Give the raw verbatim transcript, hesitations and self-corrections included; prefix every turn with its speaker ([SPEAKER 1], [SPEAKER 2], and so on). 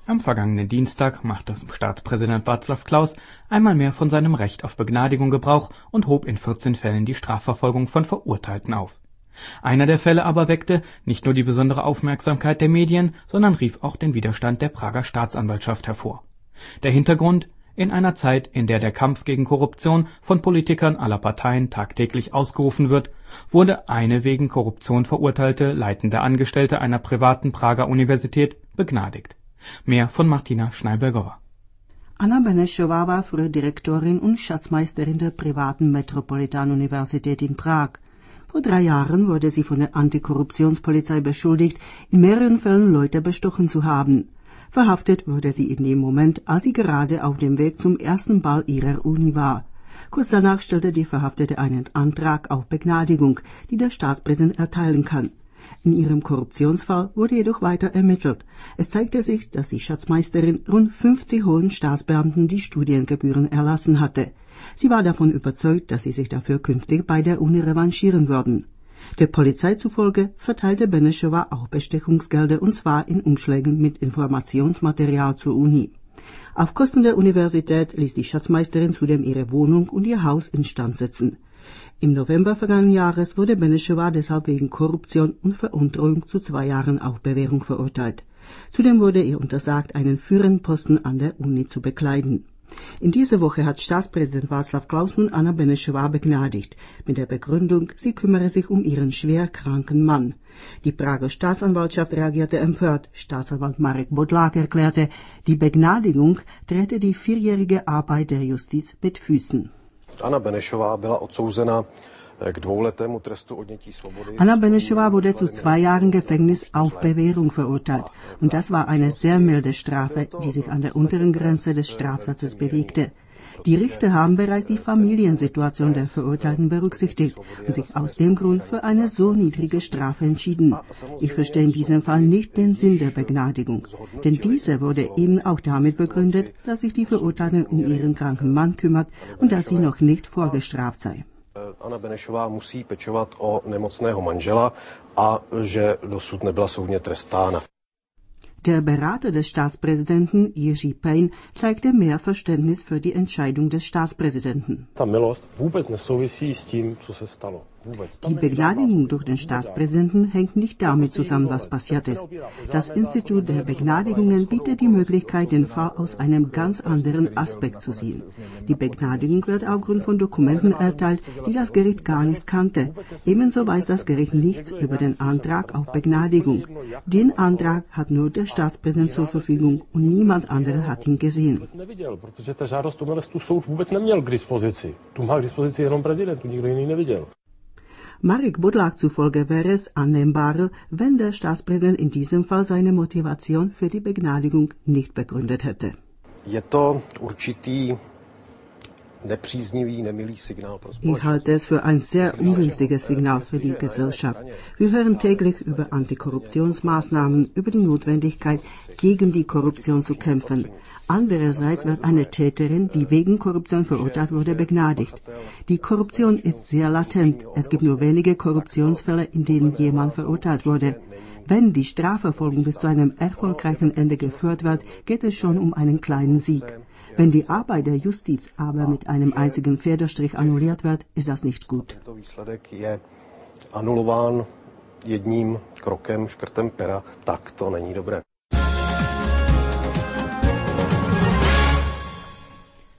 [SPEAKER 1] Am vergangenen Dienstag machte Staatspräsident Václav Klaus einmal mehr von seinem Recht auf Begnadigung Gebrauch und hob in vierzehn Fällen die Strafverfolgung von Verurteilten auf. Einer der Fälle aber weckte nicht nur die besondere Aufmerksamkeit der Medien, sondern rief auch den Widerstand der Prager Staatsanwaltschaft hervor. Der Hintergrund: In einer Zeit, in der der Kampf gegen Korruption von Politikern aller Parteien tagtäglich ausgerufen wird, wurde eine wegen Korruption verurteilte leitende Angestellte einer privaten Prager Universität begnadigt. Mehr von Martina Schneiberger.
[SPEAKER 2] Anna Benešová war früher Direktorin und Schatzmeisterin der privaten Metropolitan-Universität in Prag. Vor drei Jahren wurde sie von der Antikorruptionspolizei beschuldigt, in mehreren Fällen Leute bestochen zu haben. Verhaftet wurde sie in dem Moment, als sie gerade auf dem Weg zum ersten Ball ihrer Uni war. Kurz danach stellte die Verhaftete einen Antrag auf Begnadigung, die der Staatspräsident erteilen kann. In ihrem Korruptionsfall wurde jedoch weiter ermittelt. Es zeigte sich, dass die Schatzmeisterin rund fünfzig hohen Staatsbeamten die Studiengebühren erlassen hatte. Sie war davon überzeugt, dass sie sich dafür künftig bei der Uni revanchieren würden. Der Polizei zufolge verteilte Benešová auch Bestechungsgelder, und zwar in Umschlägen mit Informationsmaterial zur Uni. Auf Kosten der Universität ließ die Schatzmeisterin zudem ihre Wohnung und ihr Haus instand setzen. Im November vergangenen Jahres wurde Benešová deshalb wegen Korruption und Veruntreuung zu zwei Jahren auf Bewährung verurteilt. Zudem wurde ihr untersagt, einen führenden Posten an der Uni zu bekleiden. In dieser Woche hat Staatspräsident Václav Klaus nun Anna Benešová begnadigt, mit der Begründung, sie kümmere sich um ihren schwer kranken Mann. Die Prager Staatsanwaltschaft reagierte empört. Staatsanwalt Marek Bodlák erklärte, die Begnadigung trete die vierjährige Arbeit der Justiz mit Füßen.
[SPEAKER 3] Anna Benešová byla odsouzena k dvouletému trestu odnětí svobody.
[SPEAKER 2] Anna Benešová wurde zu zwei Jahren Gefängnis auf Bewährung verurteilt. Und das war eine sehr milde Strafe, die sich an der unteren Grenze des Strafsatzes bewegte. Die Richter haben bereits die Familiensituation der Verurteilten berücksichtigt und sich aus dem Grund für eine so niedrige Strafe entschieden. Ich verstehe in diesem Fall nicht den Sinn der Begnadigung, denn diese wurde eben auch damit begründet, dass sich die Verurteilte um ihren kranken Mann kümmert und dass sie noch nicht vorgestraft sei.
[SPEAKER 3] Anna Benešová musí pečovat o nemocného manžela a že dosud nebyla soudně trestána.
[SPEAKER 2] Der Berater des Staatspräsidenten, Jiří Pejn, zeigte mehr Verständnis für die Entscheidung des Staatspräsidenten.
[SPEAKER 3] Ta milost vůbec nesouvisí s tím, co se stalo.
[SPEAKER 2] Die Begnadigung durch den Staatspräsidenten hängt nicht damit zusammen, was passiert ist. Das Institut der Begnadigungen bietet die Möglichkeit, den Fall aus einem ganz anderen Aspekt zu sehen. Die Begnadigung wird aufgrund von Dokumenten erteilt, die das Gericht gar nicht kannte. Ebenso weiß das Gericht nichts über den Antrag auf Begnadigung. Den Antrag hat nur der Staatspräsident zur Verfügung und niemand anderer hat ihn gesehen. Marek Bodlák zufolge wäre es annehmbarer, wenn der Staatspräsident in diesem Fall seine Motivation für die Begnadigung nicht begründet hätte.
[SPEAKER 3] Je to určitý nepříznivý, nemilý Signál pro společnost.
[SPEAKER 2] Ich halte es für ein sehr ungünstiges Signal für die Gesellschaft. Wir hören täglich über Antikorruptionsmaßnahmen, über die Notwendigkeit, gegen die Korruption zu kämpfen. Andererseits wird eine Täterin, die wegen Korruption verurteilt wurde, begnadigt. Die Korruption ist sehr latent. Es gibt nur wenige Korruptionsfälle, in denen jemand verurteilt wurde. Wenn die Strafverfolgung bis zu einem erfolgreichen Ende geführt wird, geht es schon um einen kleinen Sieg. Wenn die Arbeit der Justiz aber mit einem einzigen Federstrich annulliert wird, ist das nicht gut.
[SPEAKER 3] Tento výsledek je anulován jedním krokem, škrtem pera, tak to není dobré.